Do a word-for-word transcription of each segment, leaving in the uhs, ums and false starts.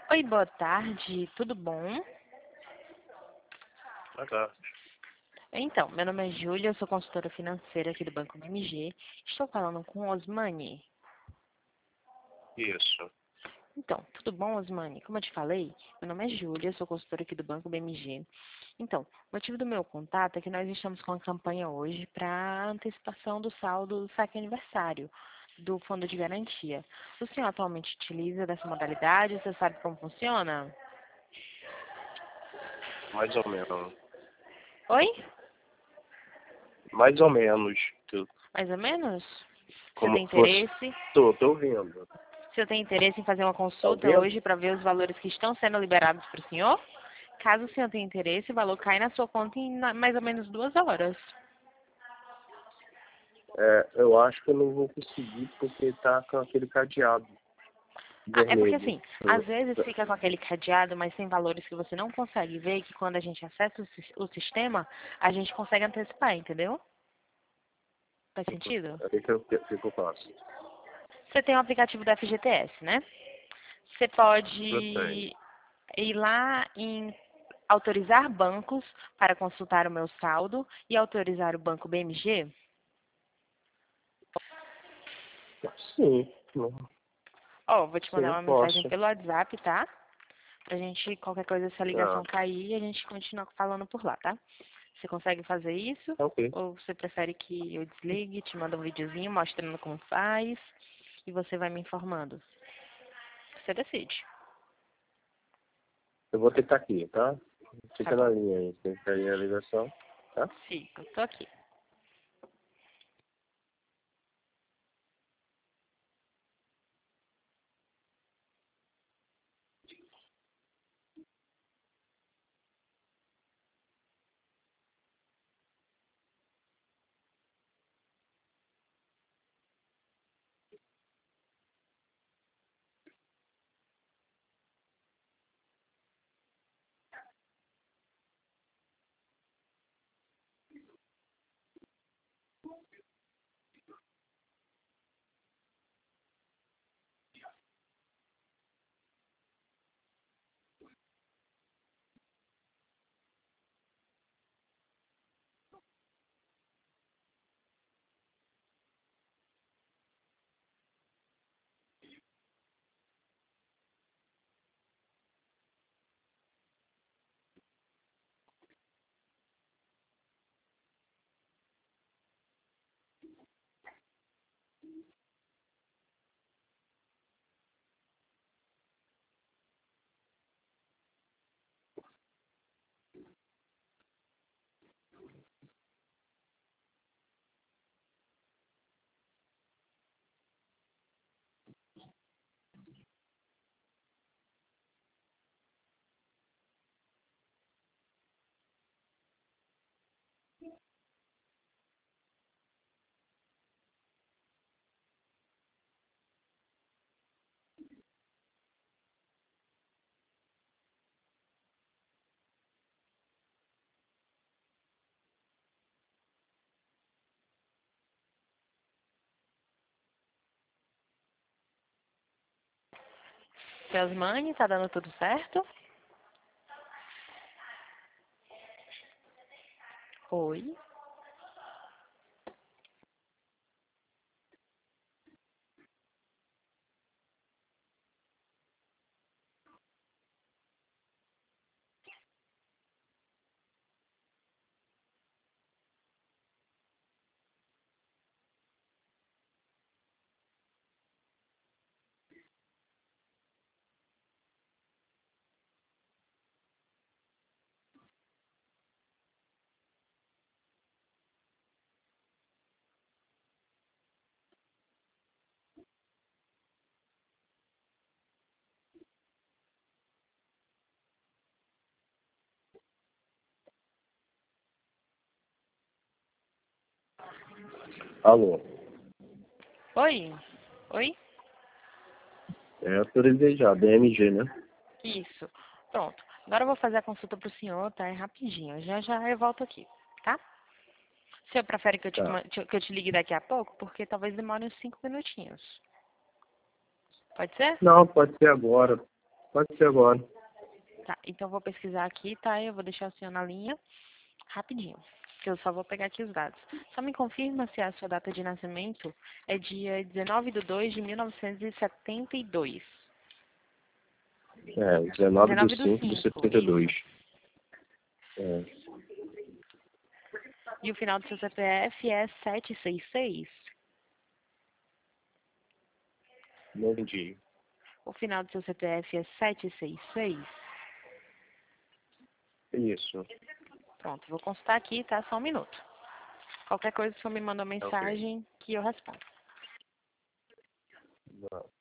Oi, boa tarde, tudo bom? Boa tarde. Então, meu nome é Júlia, eu sou consultora financeira aqui do Banco B M G. Estou falando com o Osmani. Isso. Então, tudo bom, Osmani? Como eu te falei, meu nome é Júlia, eu sou consultora aqui do Banco B M G. Então, o motivo do meu contato é que nós estamos com uma campanha hoje para antecipação do saldo do saque aniversário do Fundo de Garantia. O senhor atualmente utiliza dessa modalidade? Você sabe como funciona? Mais ou menos. Oi? Mais ou menos. Tu- Mais ou menos? Você Como tem fosse. interesse? Tô, tô ouvindo. Se eu tenho interesse em fazer uma Tá consulta ouvindo? hoje para ver os valores que estão sendo liberados para o senhor, caso o senhor tenha interesse, o valor cai na sua conta em na- mais ou menos duas horas. É, eu acho que eu não vou conseguir porque tá com aquele cadeado Ah, é porque vermelho. assim, às vezes fica com aquele cadeado, mas tem valores que você não consegue ver, que quando a gente acessa o, sis- o sistema, a gente consegue antecipar, entendeu? Faz sentido? O que, que, eu, o que que eu faço? Você tem o aplicativo do F G T S, né? Você Eu tenho. pode ir lá em autorizar bancos para consultar o meu saldo e autorizar o banco B M G. Sim. Não. Ó, vou te Sim, mandar eu uma mensagem posso. pelo WhatsApp, tá? Pra gente, qualquer coisa, se a ligação Ah, cair, a gente continua falando por lá, tá? Você consegue fazer isso? tá ok. Ou você prefere que eu desligue, te mando um videozinho mostrando como faz e você vai me informando? Você decide. Eu vou tentar aqui, tá? Tá Fica na bom. linha aí. Tem que cair a ligação, tá? Fico, tô aqui. Seus mães, tá dando tudo certo? Oi. Alô. Oi. Oi? É, autorizei já. B M G, né? Isso. Pronto. Agora eu vou fazer a consulta pro senhor, tá? É rapidinho. Já já eu volto aqui, tá? O senhor prefere que eu te, Tá. ma- que eu te ligue daqui a pouco? Porque talvez demore uns cinco minutinhos. Pode ser? Não, pode ser agora. Pode ser agora. Tá, então eu vou pesquisar aqui, tá? Eu vou deixar o senhor na linha rapidinho, que eu só vou pegar aqui os dados. Só me confirma se a sua data de nascimento é dia dezenove de dois de mil novecentos e setenta e dois. É, dezenove de dezenove do cinco de cinco, setenta e dois. isso. É, E o final do seu C P F é sete seis seis. não entendi. O final do seu C P F é sete seis seis. Isso. Pronto, vou consultar aqui, tá? Só um minuto. Qualquer coisa, o senhor me manda uma Ok. mensagem que eu respondo. Não.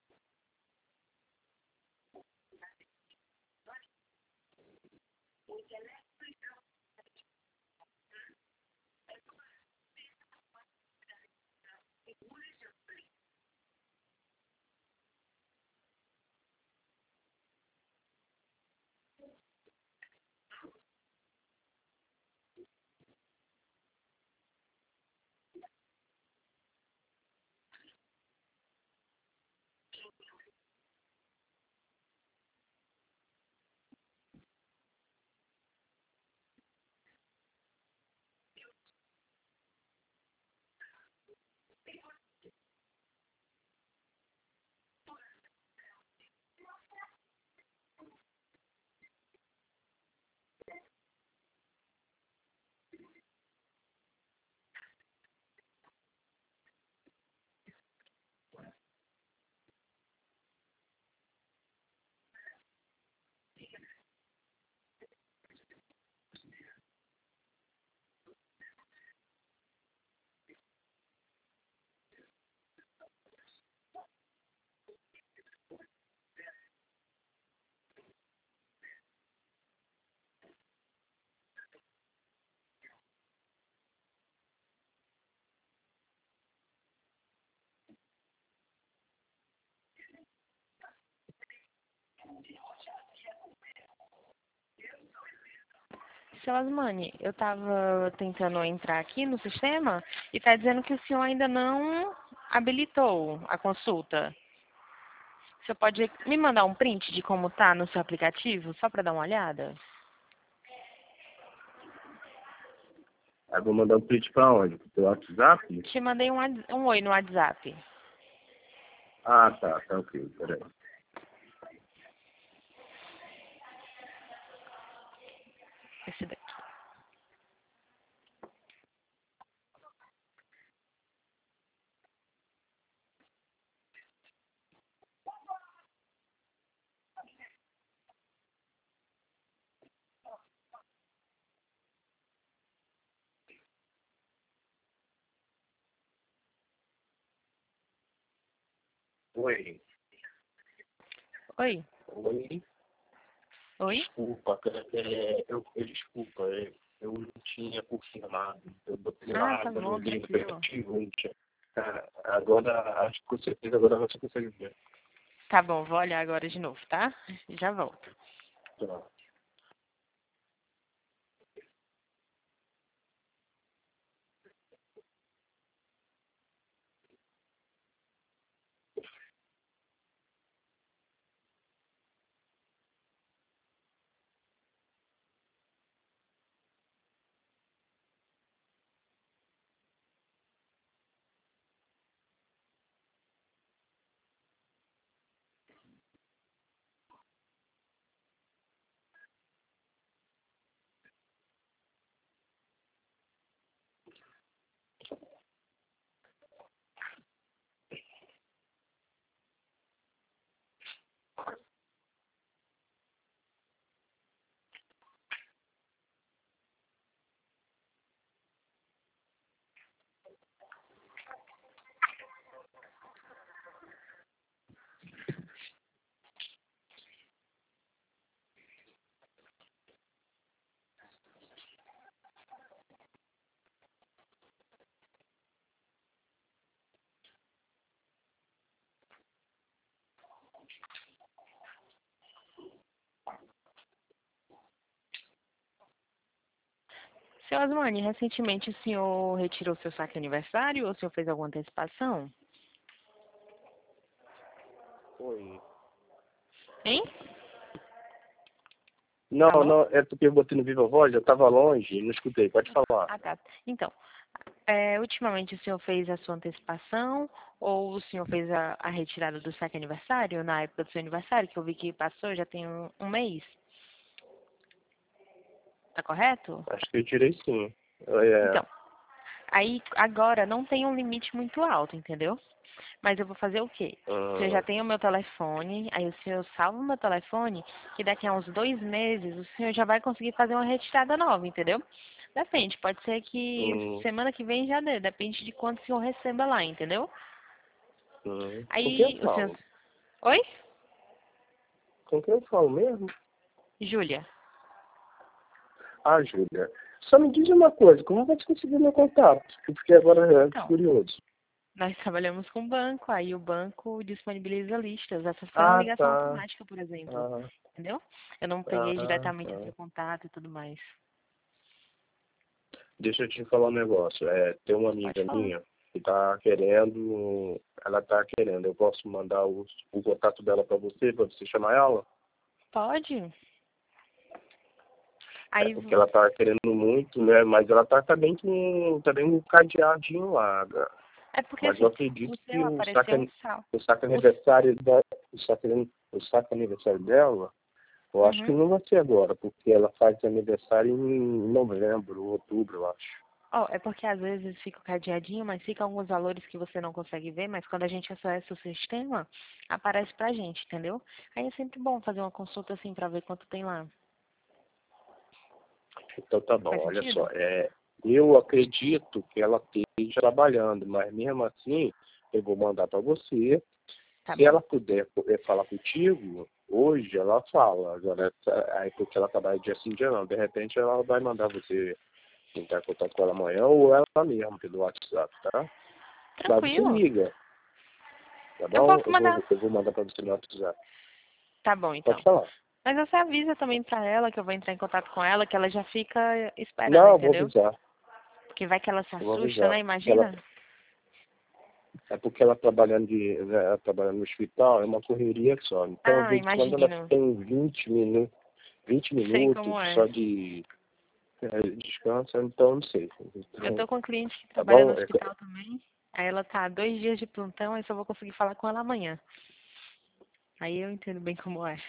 Seu Asmani, eu estava tentando entrar aqui no sistema e está dizendo que o senhor ainda não habilitou a consulta. Você pode me mandar um print de como tá no seu aplicativo, só para dar uma olhada? Aí vou mandar um print pra onde? Pro teu WhatsApp? Te mandei um, whats- um oi no WhatsApp. Ah, tá, tá ok, peraí. Esse daqui. Oi. Oi? Oi. Oi? Desculpa, é, eu, eu desculpa, é, eu não tinha confirmado. Eu botei Ah, lá, tá agora eu bom, olhei no tranquilo. aplicativo, não tinha. Cara, agora, acho que com certeza agora você consegue ver. Tá bom, vou olhar agora de novo, tá? Já volto. Tá. Seu Asmani, recentemente o senhor retirou seu saque aniversário ou o senhor fez alguma antecipação? Oi. Hein? Não, Alô? não, é porque eu botei no Viva Voz, eu estava longe, não escutei, pode falar. Ah, tá. Então, é, ultimamente o senhor fez a sua antecipação ou o senhor fez a, a retirada do saque aniversário na época do seu aniversário, que eu vi que passou já tem um, um mês? Tá correto? Acho que eu tirei sim. É, Então, aí agora não tem um limite muito alto, entendeu? Mas eu vou fazer o quê? Você já ah, tem o meu telefone, aí o senhor salva o meu telefone, que daqui a uns dois meses o senhor já vai conseguir fazer uma retirada nova, entendeu? Depende, pode ser que hum, semana que vem já dê, depende de quanto o senhor receba lá, entendeu? hum. Com quem eu Aí o senhor. falo? Oi? Com quem eu falo mesmo? Júlia. Ah, Júlia. Só me diz uma coisa, como você conseguiu meu contato? Porque agora eu fico Então, curioso. nós trabalhamos com banco, aí o banco disponibiliza listas. Essa foi uma Ah, ligação tá. automática, por exemplo. Ah, Entendeu? Eu não peguei ah, diretamente o seu tá. contato e tudo mais. Deixa eu te falar um negócio. É, tem uma Pode amiga falar. minha que tá querendo, ela tá querendo, eu posso mandar o, o contato dela para você, para você chamar ela? Pode? É Aí, porque ela tá querendo muito, né? Mas ela tá também com também um cadeadinho lá, né? é porque Mas eu assim, o acredito que seu o saque, apareceu um sal. o saque O, aniversário da, o saque, o saque aniversário dela, eu acho que uhum. não vai ser agora, porque ela faz aniversário em novembro, outubro, eu acho. Oh, é porque às vezes fica o cadeadinho, mas fica alguns valores que você não consegue ver, mas quando a gente acessa o sistema, aparece pra gente, entendeu? Aí é sempre bom fazer uma consulta assim pra ver quanto tem lá. Então tá bom, Faz olha só. sentido? É, eu acredito que ela esteja trabalhando, mas mesmo assim, eu vou mandar para você. Tá Se bom. ela puder poder falar contigo, hoje ela fala. Agora, aí porque ela trabalha dia sim, dia não. De repente ela vai mandar você entrar em contato com ela amanhã ou ela mesmo pelo WhatsApp, tá? Mas você Tranquilo. liga, tá Eu bom? posso Eu mandar. vou, eu vou mandar para você no WhatsApp. Tá bom, Pode então. falar. Mas você avisa também pra ela que eu vou entrar em contato com ela, que ela já fica esperando, Não, eu vou entendeu? avisar. Porque vai que ela se Eu vou assusta, avisar. né? Ela, Imagina. é porque ela trabalhando, de, né, ela trabalhando no hospital, é uma correria só. Então, de Ah, vez em quando ela imagino. tem vinte minutos, vinte Sei minutos como é. só de é, descanso, então não sei. Eu Então, tô com um cliente que tá trabalha no bom? É, hospital também. Aí ela tá dois dias de plantão, aí só vou conseguir falar com ela amanhã. Aí eu entendo bem como é.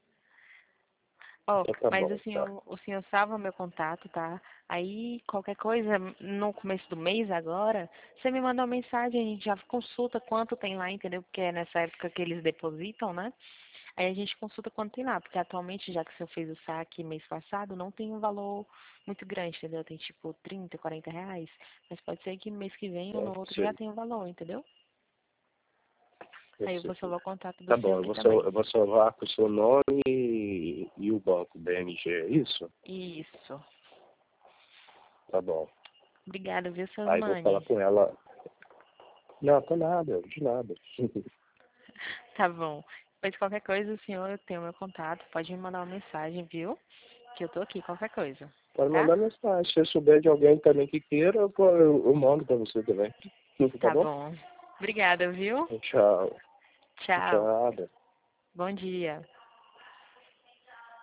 Ó, então tá mas o bom, tá. senhor, o senhor salva meu contato, tá? Aí qualquer coisa, no começo do mês agora, você me manda uma mensagem, a gente já consulta quanto tem lá, entendeu? Porque é nessa época que eles depositam, né? Aí a gente consulta quanto tem lá, porque atualmente, já que o senhor fez o saque mês passado, não tem um valor muito grande, entendeu? Tem tipo trinta, quarenta reais. Mas pode ser que mês que vem ou É, no outro já sei, tenha um valor, entendeu? eu Aí eu sei. vou salvar o contato do Tá senhor bom, eu aqui vou, sal, também. eu vou salvar com o seu nome e, e o banco B M G, é isso? Isso. Tá bom. Obrigada, viu, seu Aí vou falar Osmani? com ela. Não, tá nada, de nada. Tá bom. Depois qualquer coisa, o senhor tem o meu contato, pode me mandar uma mensagem, viu? Que eu tô aqui, qualquer coisa. Pode Tá? mandar mensagem. Se eu souber de alguém também que queira, eu, eu, eu mando pra você também. Tá Tá bom? bom. Obrigada, viu? Tchau. Tchau. Tchau. Bom dia.